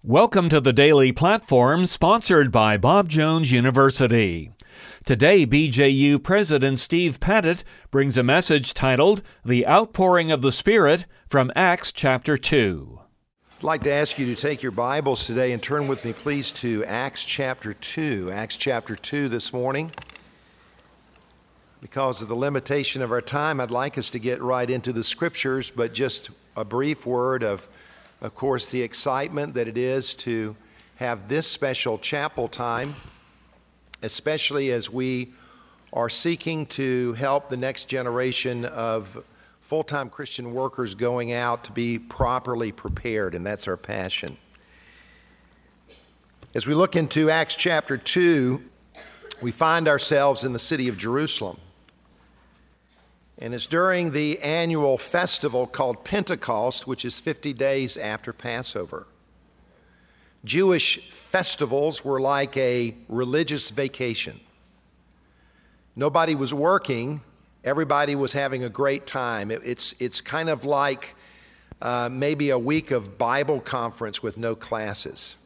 Welcome to the Daily Platform, sponsored by Bob Jones University. Today, BJU President Steve Pettit brings a message titled, The Outpouring of the Spirit, from Acts chapter 2. I'd like to ask you to take your Bibles today and turn with me, please, to Acts chapter 2. Acts chapter 2 this morning. Because of the limitation of our time, I'd like us to get right into the Scriptures, but just a brief word of course, the excitement that it is to have this special chapel time, especially as we are seeking to help the next generation of full-time Christian workers going out to be properly prepared, and that's our passion. As we look into Acts chapter 2, we find ourselves in the city of Jerusalem. And it's during the annual festival called Pentecost, which is 50 days after Passover. Jewish festivals were like a religious vacation. Nobody was working. Everybody was having a great time. It's kind of like maybe a week of Bible conference with no classes.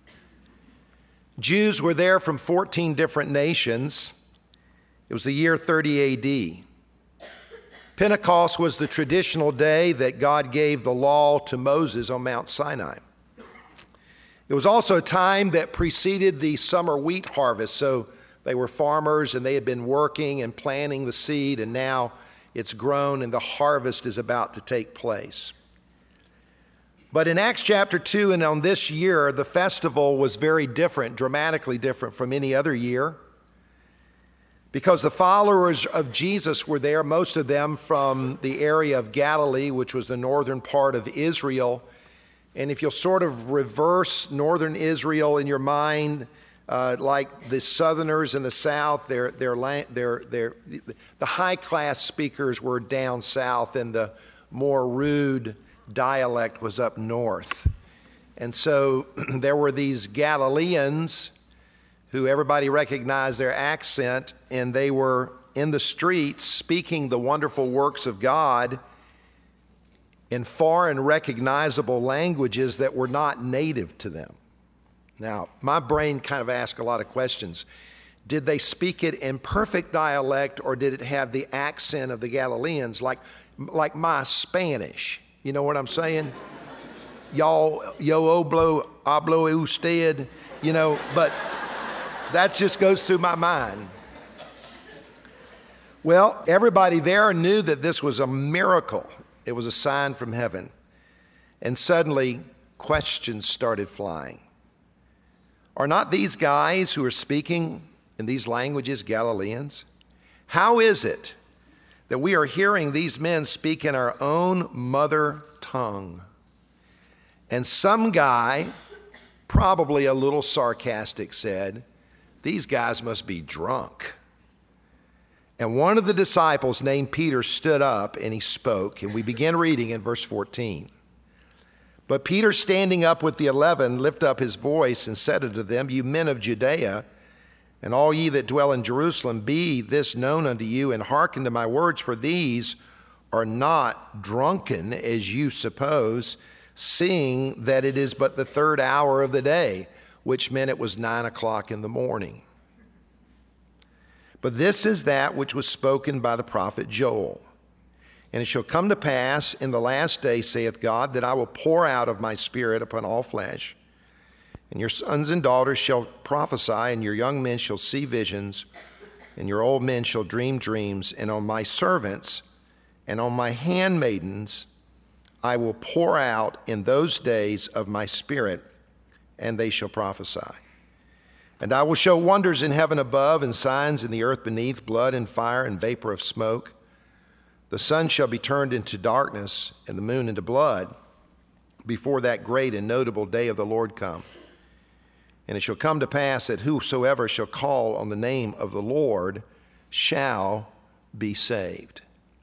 Jews were there from 14 different nations. It was the year 30 A.D. Pentecost was the traditional day that God gave the law to Moses on Mount Sinai. It was also a time that preceded the summer wheat harvest, so they were farmers and they had been working and planting the seed, and now it's grown and the harvest is about to take place. But in Acts chapter 2 and on this year, the festival was very different, dramatically different from any other year. Because the followers of Jesus were there, most of them from the area of Galilee, which was the northern part of Israel. And if you'll sort of reverse northern Israel in your mind, like the southerners in the south, the high-class speakers were down south, and the more rude dialect was up north. And so there were these Galileans who everybody recognized their accent, and they were in the streets speaking the wonderful works of God in foreign recognizable languages that were not native to them. Now, my brain kind of asked a lot of questions. Did they speak it in perfect dialect, or did it have the accent of the Galileans, like my Spanish? You know what I'm saying? Yo hablo usted, but that just goes through my mind. Well, everybody there knew that this was a miracle. It was a sign from heaven. And suddenly, questions started flying. Are not these guys who are speaking in these languages Galileans? How is it that we are hearing these men speak in our own mother tongue? And some guy, probably a little sarcastic, said, "These guys must be drunk." And one of the disciples named Peter stood up and he spoke, and we begin reading in verse 14. But Peter, standing up with the 11, lifted up his voice and said unto them, "You men of Judea, and all ye that dwell in Jerusalem, be this known unto you, and hearken to my words, for these are not drunken, as you suppose, seeing that it is but the third hour of the day," which meant it was 9 o'clock in the morning. "But this is that which was spoken by the prophet Joel. And it shall come to pass in the last day, saith God, that I will pour out of my spirit upon all flesh. And your sons and daughters shall prophesy, and your young men shall see visions, and your old men shall dream dreams. And on my servants and on my handmaidens I will pour out in those days of my spirit, and they shall prophesy. And I will show wonders in heaven above, and signs in the earth beneath, blood and fire and vapor of smoke. The sun shall be turned into darkness, and the moon into blood, before that great and notable day of the Lord come. And it shall come to pass that whosoever shall call on the name of the Lord shall be saved."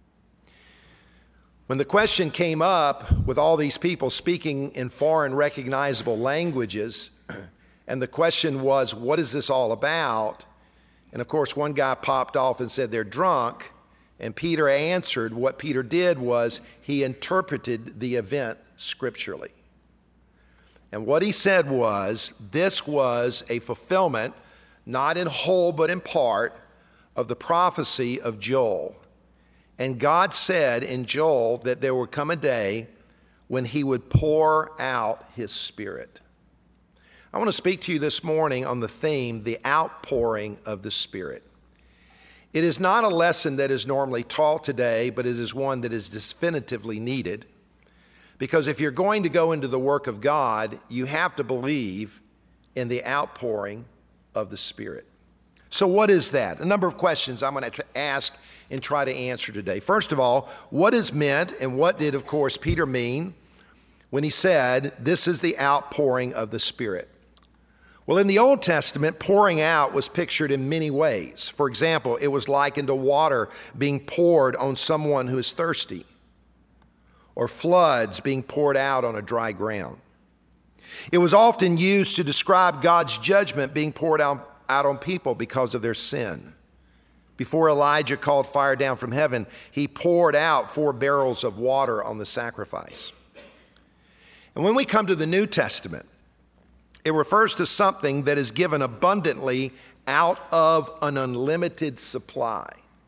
When the question came up with all these people speaking in foreign recognizable languages, and the question was, what is this all about? And of course, one guy popped off and said, "They're drunk." And Peter answered. What Peter did was he interpreted the event scripturally. And what he said was, this was a fulfillment, not in whole but in part, of the prophecy of Joel. And God said in Joel that there would come a day when he would pour out his Spirit. I want to speak to you this morning on the theme, the outpouring of the Spirit. It is not a lesson that is normally taught today, but it is one that is definitively needed. Because if you're going to go into the work of God, you have to believe in the outpouring of the Spirit. So what is that? A number of questions I'm going to ask and try to answer today. First of all, what is meant and what did, of course, Peter mean when he said, this is the outpouring of the Spirit? Well, in the Old Testament, pouring out was pictured in many ways. For example, it was likened to water being poured on someone who is thirsty, or floods being poured out on a dry ground. It was often used to describe God's judgment being poured out on people because of their sin. Before Elijah called fire down from heaven, he poured out 4 barrels of water on the sacrifice. And when we come to the New Testament, it refers to something that is given abundantly out of an unlimited supply.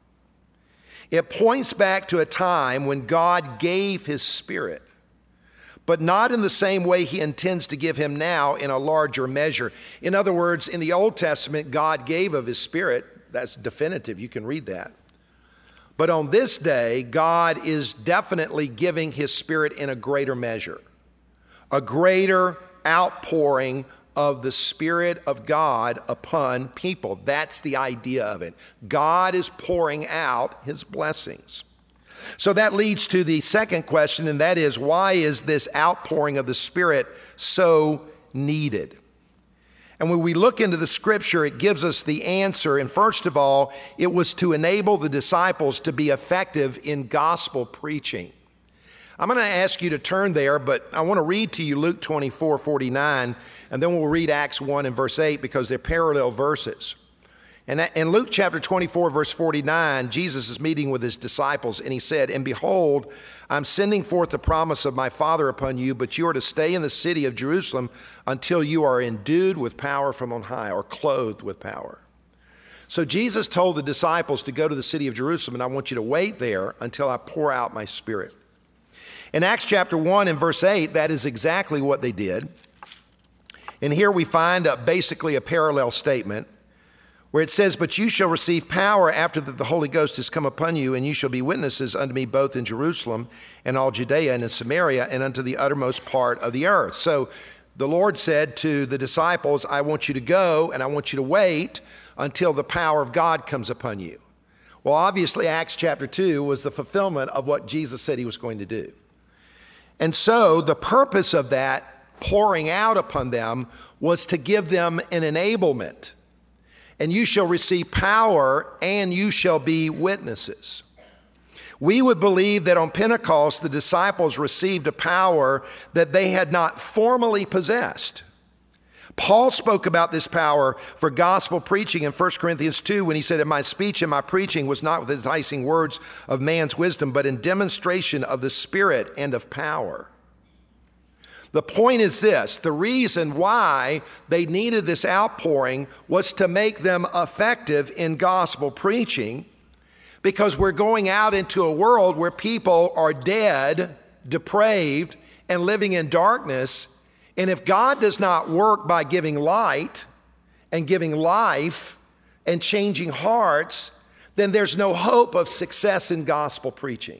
It points back to a time when God gave his Spirit, but not in the same way he intends to give him now in a larger measure. In other words, in the Old Testament, God gave of his Spirit. That's definitive. You can read that. But on this day, God is definitely giving his Spirit in a greater measure, a greater outpouring of the Spirit of God upon people. That's the idea of it. God is pouring out his blessings. So that leads to the second question, and that is, why is this outpouring of the Spirit so needed? And when we look into the scripture, it gives us the answer. And first of all, it was to enable the disciples to be effective in gospel preaching. I'm going to ask you to turn there, but I want to read to you Luke 24:49, and then we'll read Acts 1 and verse 8 because they're parallel verses. And in Luke chapter 24, verse 49, Jesus is meeting with his disciples, and he said, "And behold, I'm sending forth the promise of my Father upon you, but you are to stay in the city of Jerusalem until you are endued with power from on high," or clothed with power. So Jesus told the disciples to go to the city of Jerusalem, and I want you to wait there until I pour out my Spirit. In Acts chapter 1 and verse 8, that is exactly what they did. And here we find basically a parallel statement where it says, "But you shall receive power after that the Holy Ghost has come upon you, and you shall be witnesses unto me both in Jerusalem and all Judea and in Samaria and unto the uttermost part of the earth." So the Lord said to the disciples, I want you to go and I want you to wait until the power of God comes upon you. Well, obviously Acts chapter 2 was the fulfillment of what Jesus said he was going to do. And so the purpose of that pouring out upon them was to give them an enablement. And you shall receive power and you shall be witnesses. We would believe that on Pentecost, the disciples received a power that they had not formally possessed. Paul spoke about this power for gospel preaching in 1 Corinthians 2 when he said, "And my speech and my preaching was not with enticing words of man's wisdom, but in demonstration of the Spirit and of power." The point is this: the reason why they needed this outpouring was to make them effective in gospel preaching, because we're going out into a world where people are dead, depraved, and living in darkness. And if God does not work by giving light and giving life and changing hearts, then there's no hope of success in gospel preaching.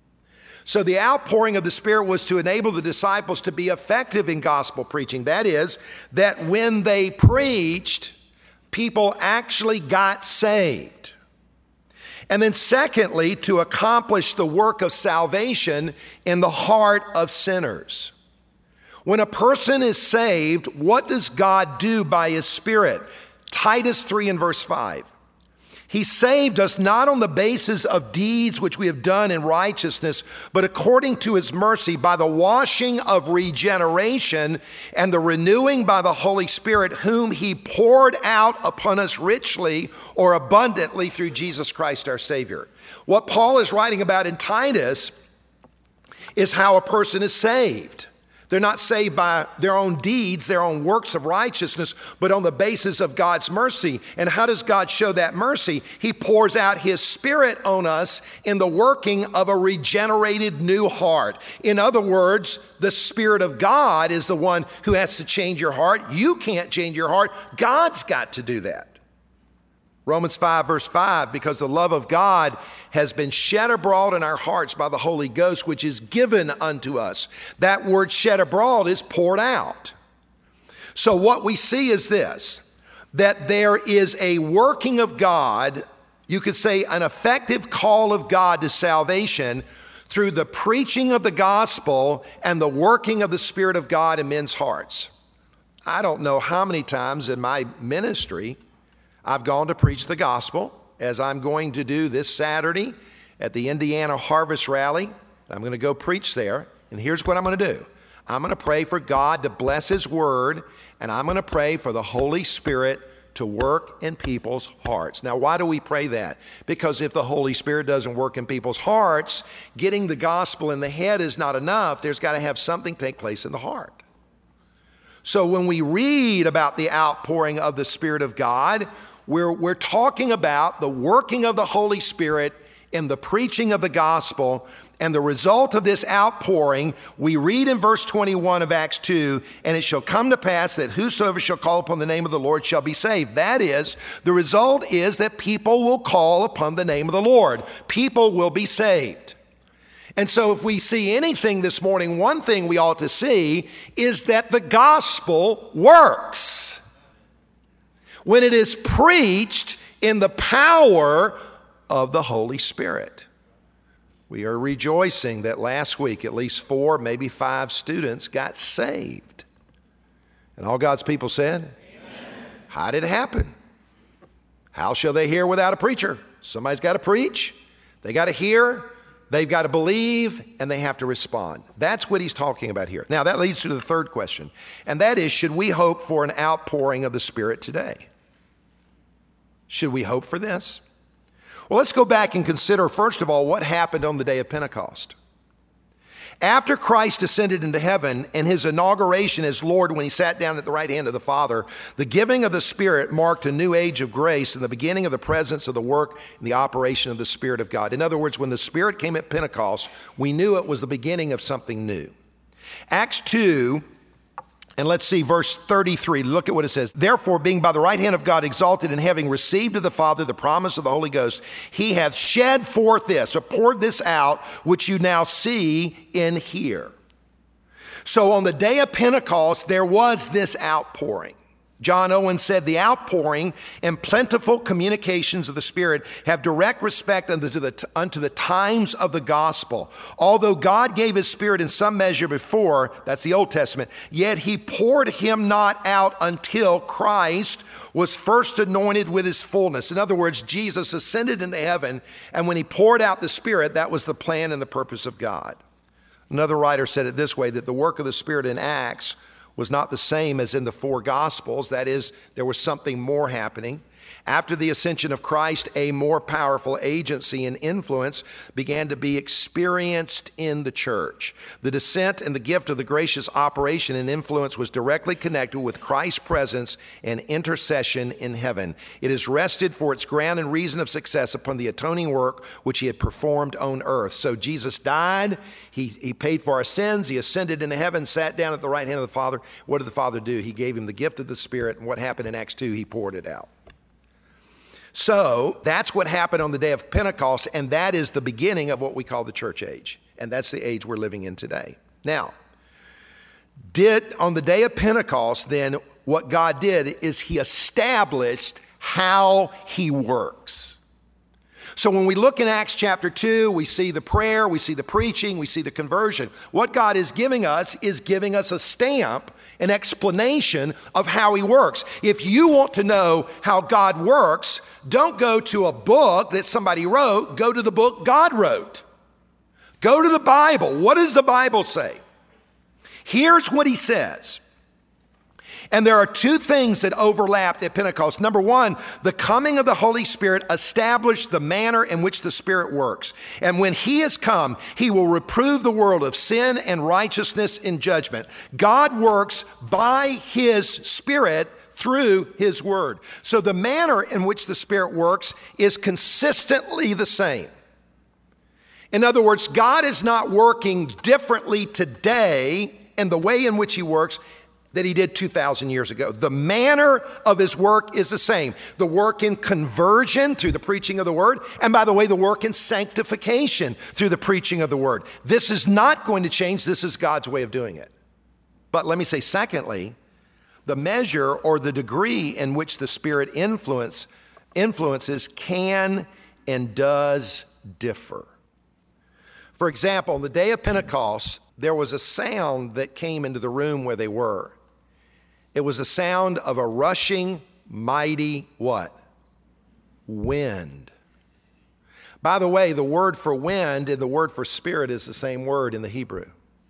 So the outpouring of the Spirit was to enable the disciples to be effective in gospel preaching. That is, that when they preached, people actually got saved. And then secondly, to accomplish the work of salvation in the heart of sinners. When a person is saved, what does God do by his Spirit? Titus 3 and verse 5. He saved us not on the basis of deeds which we have done in righteousness, but according to his mercy by the washing of regeneration and the renewing by the Holy Spirit, whom he poured out upon us richly or abundantly through Jesus Christ our Savior. What Paul is writing about in Titus is how a person is saved. They're not saved by their own deeds, their own works of righteousness, but on the basis of God's mercy. And how does God show that mercy? He pours out His Spirit on us in the working of a regenerated new heart. In other words, the Spirit of God is the one who has to change your heart. You can't change your heart. God's got to do that. Romans 5 verse 5, because the love of God has been shed abroad in our hearts by the Holy Ghost, which is given unto us. That word shed abroad is poured out. So what we see is this, that there is a working of God, you could say an effective call of God to salvation through the preaching of the gospel and the working of the Spirit of God in men's hearts. I don't know how many times in my ministry I've gone to preach the gospel, as I'm going to do this Saturday at the Indiana Harvest Rally. I'm going to go preach there, and here's what I'm going to do. I'm going to pray for God to bless His word, and I'm going to pray for the Holy Spirit to work in people's hearts. Now, why do we pray that? Because if the Holy Spirit doesn't work in people's hearts, getting the gospel in the head is not enough. There's got to have something take place in the heart. So when we read about the outpouring of the Spirit of God, we're talking about the working of the Holy Spirit in the preaching of the gospel, and the result of this outpouring, we read in verse 21 of Acts 2, and it shall come to pass that whosoever shall call upon the name of the Lord shall be saved. That is, the result is that people will call upon the name of the Lord. People will be saved. And so if we see anything this morning, one thing we ought to see is that the gospel works when it is preached in the power of the Holy Spirit. We are rejoicing that last week at least 4, maybe 5 students got saved. And all God's people said, amen. How did it happen? How shall they hear without a preacher? Somebody's got to preach, they got to hear, they've got to believe, and they have to respond. That's what he's talking about here. Now that leads to the third question, and that is, should we hope for an outpouring of the Spirit today? Should we hope for this? Well, let's go back and consider, first of all, what happened on the day of Pentecost. After Christ ascended into heaven and his inauguration as Lord when he sat down at the right hand of the Father, the giving of the Spirit marked a new age of grace and the beginning of the presence of the work and the operation of the Spirit of God. In other words, when the Spirit came at Pentecost, we knew it was the beginning of something new. Acts 2, and let's see verse 33. Look at what it says. Therefore, being by the right hand of God exalted and having received of the Father the promise of the Holy Ghost, he hath shed forth this, or poured this out, which you now see and hear. So on the day of Pentecost, there was this outpouring. John Owen said, the outpouring and plentiful communications of the Spirit have direct respect unto the times of the gospel. Although God gave his Spirit in some measure before, that's the Old Testament, yet he poured him not out until Christ was first anointed with his fullness. In other words, Jesus ascended into heaven, and when he poured out the Spirit, that was the plan and the purpose of God. Another writer said it this way, that the work of the Spirit in Acts was not the same as in the 4 Gospels. That is, there was something more happening. After the ascension of Christ, a more powerful agency and influence began to be experienced in the church. The descent and the gift of the gracious operation and influence was directly connected with Christ's presence and intercession in heaven. It is rested for its ground and reason of success upon the atoning work which he had performed on earth. So Jesus died, he paid for our sins, he ascended into heaven, sat down at the right hand of the Father. What did the Father do? He gave him the gift of the Spirit, and what happened in Acts 2? He poured it out. So that's what happened on the day of Pentecost, and that is the beginning of what we call the church age. And that's the age we're living in today. Now, on the day of Pentecost, then, what God did is he established how he works. So when we look in Acts chapter 2, we see the prayer, we see the preaching, we see the conversion. What God is giving us a stamp, an explanation of how he works. If you want to know how God works, don't go to a book that somebody wrote, go to the book God wrote. Go to the Bible. What does the Bible say? Here's what he says. And there are two things that overlapped at Pentecost. Number one, the coming of the Holy Spirit established the manner in which the Spirit works. And when He has come, He will reprove the world of sin and righteousness in judgment. God works by His Spirit through His Word. So the manner in which the Spirit works is consistently the same. In other words, God is not working differently today in the way in which He works that He did 2,000 years ago. The manner of His work is the same. The work in conversion through the preaching of the Word, and by the way, the work in sanctification through the preaching of the Word. This is not going to change. This is God's way of doing it. But let me say, secondly, the measure or the degree in which the Spirit influences can and does differ. For example, on the day of Pentecost, there was a sound that came into the room where they were. It was the sound of a rushing, mighty what? Wind. By the way, the word for wind and the word for spirit is the same word in the Hebrew.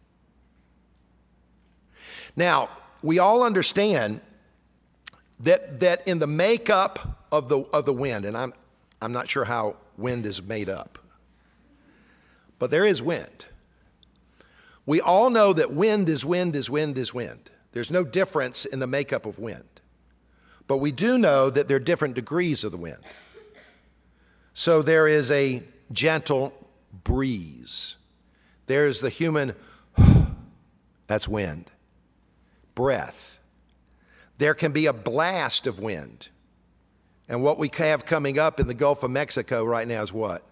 Now, we all understand that in the makeup of the wind, and I'm not sure how wind is made up, but there is wind. We all know that wind is wind is wind is wind. There's no difference in the makeup of wind. But we do know that there are different degrees of the wind. So there is a gentle breeze. There's the human, that's wind, breath. There can be a blast of wind. And what we have coming up in the Gulf of Mexico right now is what?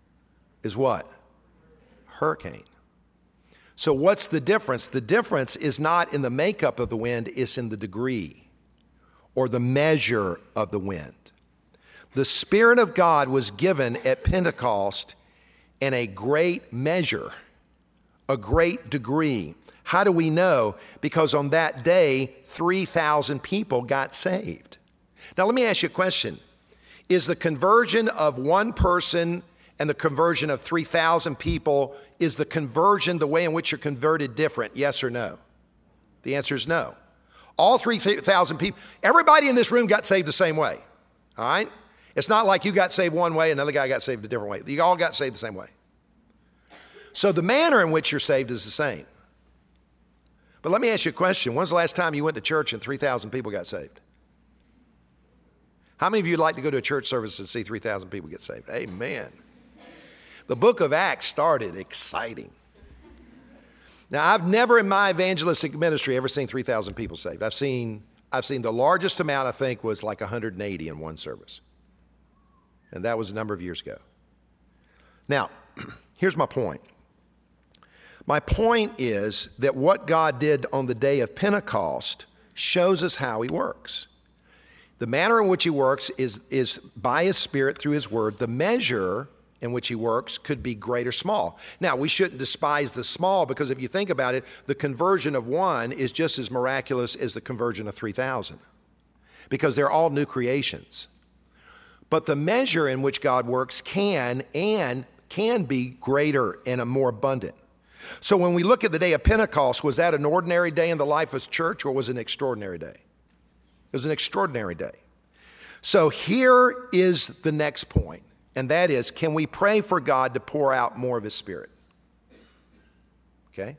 Hurricane. So what's the difference? The difference is not in the makeup of the wind, it's in the degree or the measure of the wind. The Spirit of God was given at Pentecost in a great measure, a great degree. How do we know? Because on that day, 3,000 people got saved. Now let me ask you a question. Is the conversion of one person and the conversion of 3,000 people, is the conversion, the way in which you're converted, different? Yes or no? The answer is no. All 3,000 people, everybody in this room got saved the same way, all right? It's not like you got saved one way and another guy got saved a different way. You all got saved the same way. So the manner in which you're saved is the same. But let me ask you a question. When's the last time you went to church and 3,000 people got saved? How many of you would like to go to a church service and see 3,000 people get saved? Amen. The book of Acts started exciting. Now, I've never in my evangelistic ministry ever seen 3,000 people saved. I've seen the largest amount, I think, was like 180 in one service. And that was a number of years ago. Now, here's my point. My point is that what God did on the day of Pentecost shows us how He works. The manner in which He works is by His Spirit through His Word. The measure in which He works could be great or small. Now, we shouldn't despise the small, because if you think about it, the conversion of one is just as miraculous as the conversion of 3,000, because they're all new creations. But the measure in which God works can be greater and more abundant. So when we look at the day of Pentecost, was that an ordinary day in the life of the church, or was it an extraordinary day? It was an extraordinary day. So here is the next point, and that is, can we pray for God to pour out more of His Spirit? Okay?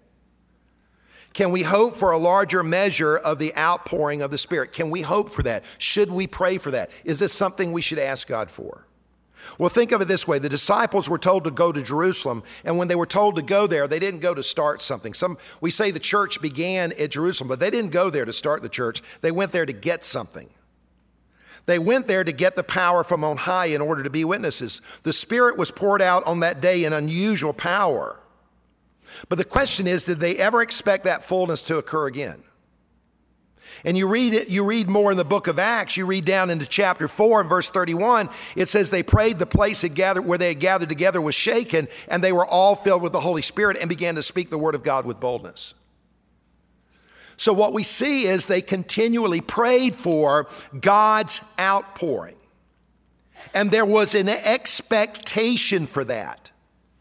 Can we hope for a larger measure of the outpouring of the Spirit? Can we hope for that? Should we pray for that? Is this something we should ask God for? Well, think of it this way. The disciples were told to go to Jerusalem, and when they were told to go there, they didn't go to start something. We say the church began at Jerusalem, but they didn't go there to start the church. They went there to get something. They went there to get the power from on high in order to be witnesses. The Spirit was poured out on that day in unusual power. But the question is, did they ever expect that fullness to occur again? And you read more in the book of Acts. You read down into chapter 4 and verse 31. It says they prayed, the place where they had gathered together was shaken, and they were all filled with the Holy Spirit and began to speak the word of God with boldness. So what we see is they continually prayed for God's outpouring. And there was an expectation for that.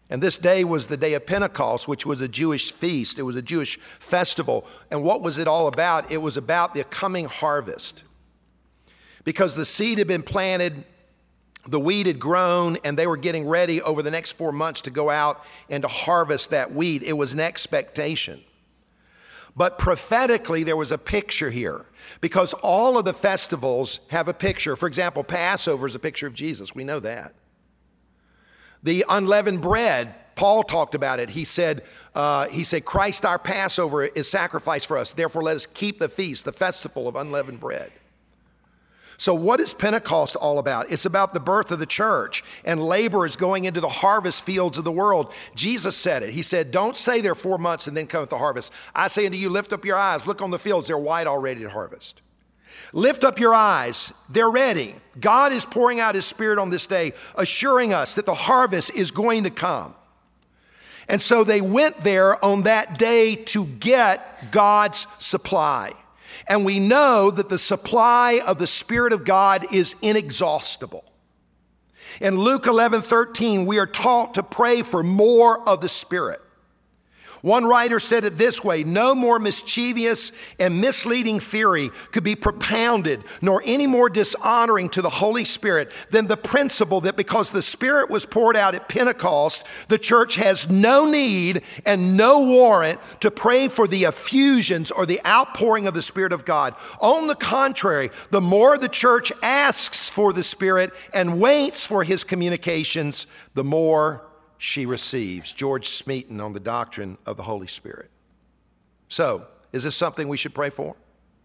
And this day was the day of Pentecost, which was a Jewish feast. It was a Jewish festival. And what was it all about? It was about the coming harvest. Because the seed had been planted, the wheat had grown, and they were getting ready over the next 4 months to go out and to harvest that wheat. It was an expectation. But prophetically, there was a picture here, because all of the festivals have a picture. For example, Passover is a picture of Jesus. We know that. The unleavened bread, Paul talked about it. He said, Christ our Passover is sacrificed for us. Therefore, let us keep the feast, the festival of unleavened bread. So what is Pentecost all about? It's about the birth of the church and laborers going into the harvest fields of the world. Jesus said it. He said, don't say there are 4 months and then cometh the harvest. I say unto you, lift up your eyes, look on the fields, they're white already to harvest. Lift up your eyes, they're ready. God is pouring out his Spirit on this day, assuring us that the harvest is going to come. And so they went there on that day to get God's supply. And we know that the supply of the Spirit of God is inexhaustible. In Luke 11:13, we are taught to pray for more of the Spirit. One writer said it this way: no more mischievous and misleading theory could be propounded, nor any more dishonoring to the Holy Spirit than the principle that because the Spirit was poured out at Pentecost, the church has no need and no warrant to pray for the effusions or the outpouring of the Spirit of God. On the contrary, the more the church asks for the Spirit and waits for his communications, the more she receives. George Smeaton on the doctrine of the Holy Spirit. So, is this something we should pray for?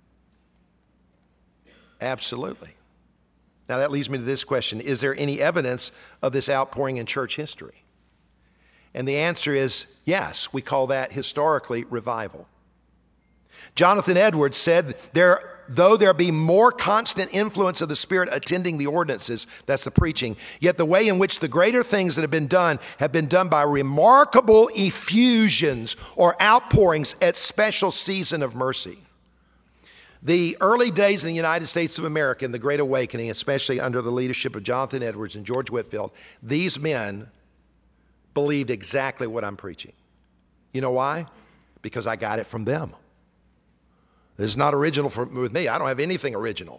Absolutely. Now that leads me to this question: is there any evidence of this outpouring in church history? And the answer is yes. We call that historically revival. Jonathan Edwards said, though there be more constant influence of the Spirit attending the ordinances, that's the preaching, yet the way in which the greater things that have been done by remarkable effusions or outpourings at special season of mercy. The early days in the United States of America, in the Great Awakening, especially under the leadership of Jonathan Edwards and George Whitefield, these men believed exactly what I'm preaching. You know why? Because I got it from them. This is not original with me. I don't have anything original.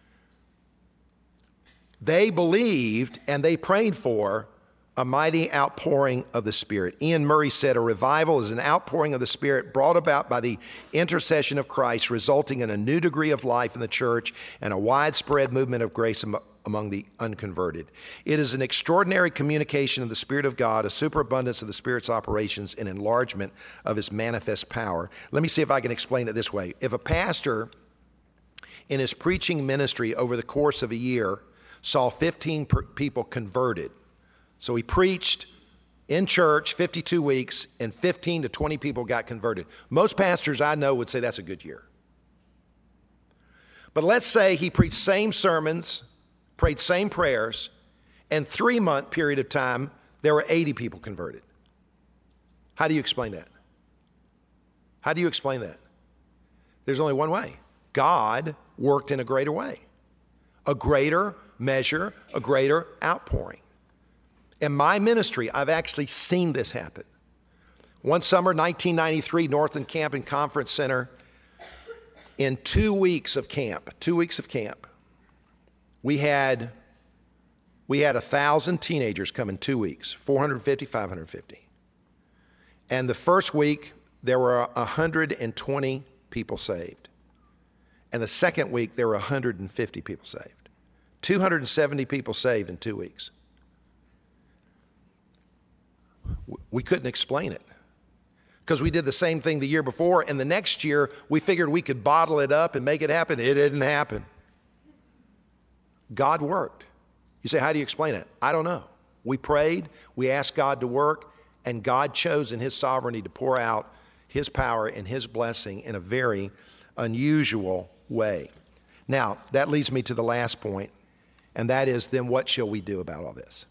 They believed and they prayed for a mighty outpouring of the Spirit. Ian Murray said, a revival is an outpouring of the Spirit brought about by the intercession of Christ, resulting in a new degree of life in the church and a widespread movement of grace among the unconverted. It is an extraordinary communication of the Spirit of God, a superabundance of the Spirit's operations, and enlargement of his manifest power. Let me see if I can explain it this way. If a pastor in his preaching ministry over the course of a year saw 15 people converted, so he preached in church 52 weeks and 15 to 20 people got converted, most pastors I know would say that's a good year. But let's say he preached same sermons, prayed same prayers, and 3-month period of time, there were 80 people converted. How do you explain that? How do you explain that? There's only one way. God worked in a greater way, a greater measure, a greater outpouring. In my ministry, I've actually seen this happen. One summer, 1993, Northland Camp and Conference Center, in 2 weeks of camp, we had 1,000 teenagers come in 2 weeks, 450, 550. And the first week, there were 120 people saved. And the second week, there were 150 people saved. 270 people saved in 2 weeks. We couldn't explain it because we did the same thing the year before, and the next year, we figured we could bottle it up and make it happen. It didn't happen. God worked. You say, how do you explain it? I don't know. We prayed, we asked God to work, and God chose in his sovereignty to pour out his power and his blessing in a very unusual way. Now, that leads me to the last point, and that is, then what shall we do about all this?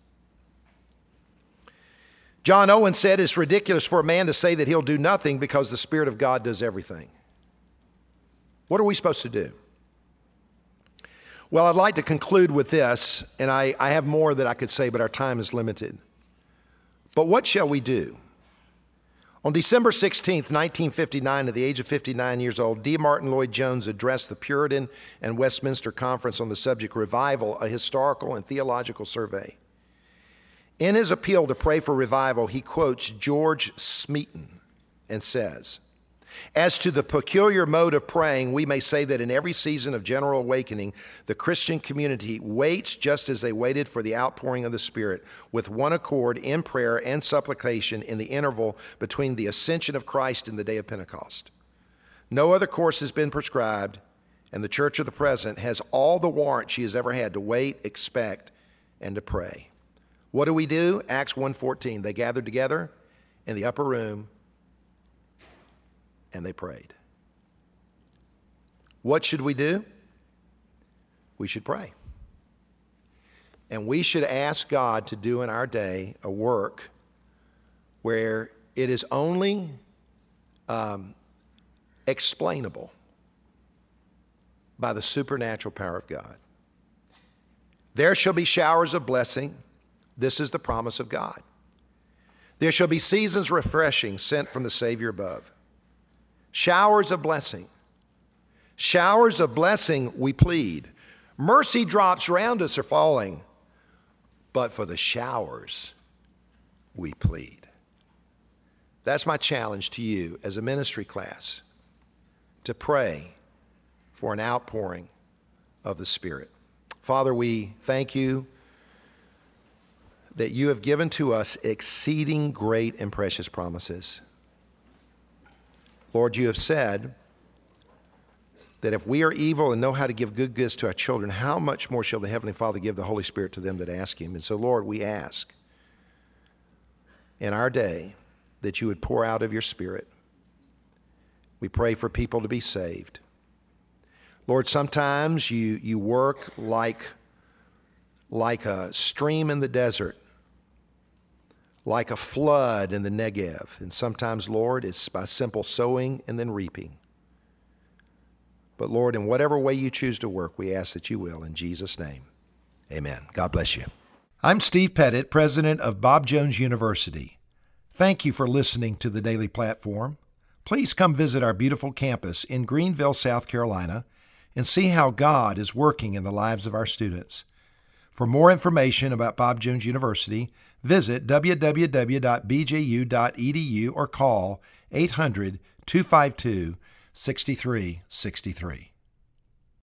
John Owen said, it's ridiculous for a man to say that he'll do nothing because the Spirit of God does everything. What are we supposed to do? Well, I'd like to conclude with this, and I have more that I could say, but our time is limited. But what shall we do? On December 16th, 1959, at the age of 59 years old, D. Martin Lloyd-Jones addressed the Puritan and Westminster Conference on the subject Revival, a historical and theological survey. In his appeal to pray for revival, he quotes George Smeaton and says, "As to the peculiar mode of praying, we may say that in every season of general awakening, the Christian community waits just as they waited for the outpouring of the Spirit, with one accord in prayer and supplication in the interval between the ascension of Christ and the day of Pentecost. No other course has been prescribed, and the church of the present has all the warrant she has ever had to wait, expect, and to pray." What do we do? Acts 1:14. They gathered together in the upper room and they prayed. What should we do? We should pray. And we should ask God to do in our day a work where it is only explainable by the supernatural power of God. There shall be showers of blessing. This is the promise of God. There shall be seasons refreshing sent from the Savior above. Showers of blessing. Showers of blessing we plead. Mercy drops round us are falling, but for the showers we plead. That's my challenge to you as a ministry class, to pray for an outpouring of the Spirit. Father, we thank you that you have given to us exceeding great and precious promises. Lord, you have said that if we are evil and know how to give good gifts to our children, how much more shall the Heavenly Father give the Holy Spirit to them that ask him? And so, Lord, we ask in our day that you would pour out of your Spirit. We pray for people to be saved. Lord, sometimes you work like a stream in the desert, like a flood in the Negev. And sometimes, Lord, it's by simple sowing and then reaping. But Lord, in whatever way you choose to work, we ask that you will. In Jesus' name, amen. God bless you. I'm Steve Pettit, president of Bob Jones University. Thank you for listening to the Daily Platform. Please come visit our beautiful campus in Greenville, South Carolina, and see how God is working in the lives of our students. For more information about Bob Jones University, visit www.bju.edu or call 800-252-6363.